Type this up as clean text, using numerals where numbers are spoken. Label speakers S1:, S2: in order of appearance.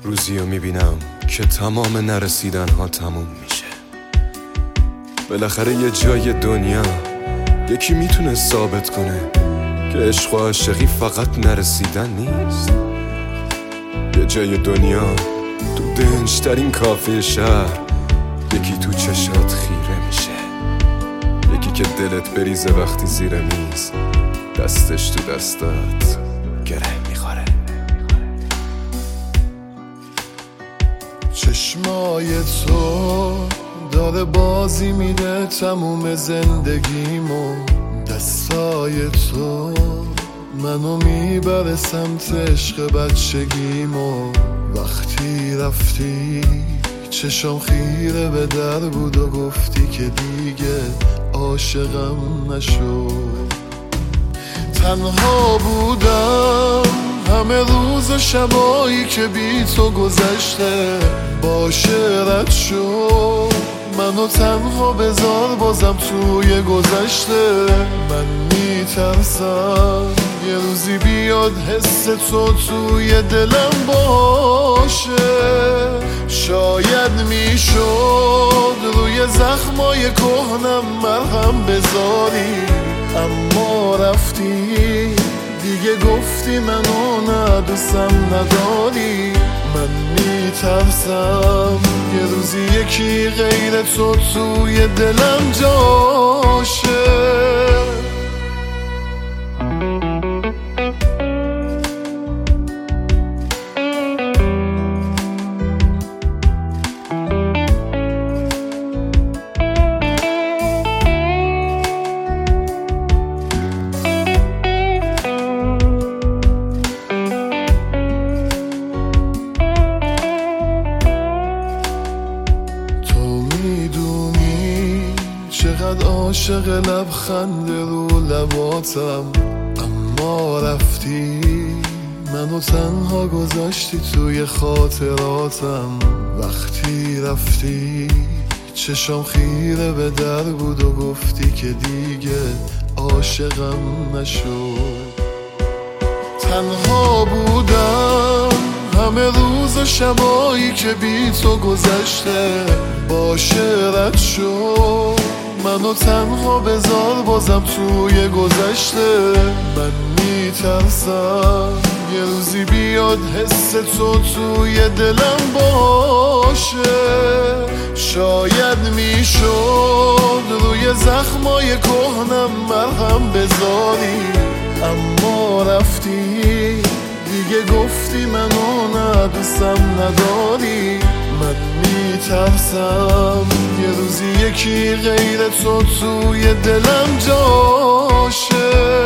S1: روزیو میبینم که تمام نرسیدن ها تموم میشه. بالاخره یه جای دنیا یکی میتونه ثابت کنه که عشق و عاشقی فقط نرسیدن نیست. یه جای دنیا تو دنجترین کافه شهر یکی تو چشات خیره میشه، یکی که دلت بریزه وقتی زیر میز دستش تو دستات گره میخوره.
S2: چشمای تو داره بازی میده تموم زندگیمو، دستای تو منو میبره سمت عشق بچگیمو. وقتی رفتی چشم خیره به در بود و گفتی که دیگه عاشقم نشو. تنها بودم همه روز و شبایی که بی تو گذشته، باشه رد شو منو تنها بذار بازم توی گذشته. من میترسم یه روزی بیاد حس تو توی دلم باشه. شاید میشد روی زخمای کهنم مرهم بذاری، اما رفتی دیگه گفتی منو ندوستم نداری. من میترسم یه روزی یکی غیر تو توی دلم جاشه. چقدر عاشق لبخند رو لباتم، اما رفتی منو تنها گذاشتی توی خاطراتم. وقتی رفتی چشم خیره به در بود و گفتی که دیگه عاشقم نشو. تنها بودم همه روز و شبایی که بی تو گذشته، باشه رد شو منو تنها بذار بازم توی گذشته. من میترسم یه روزی بیاد حس تو توی دلم باشه. شاید میشد روی زخمای کهنم مرهم بذاری، اما رفتی دیگه گفتی منو ندوستم نداری. من میترسم یه روزی یکی غیر تو توی دلم جاشه.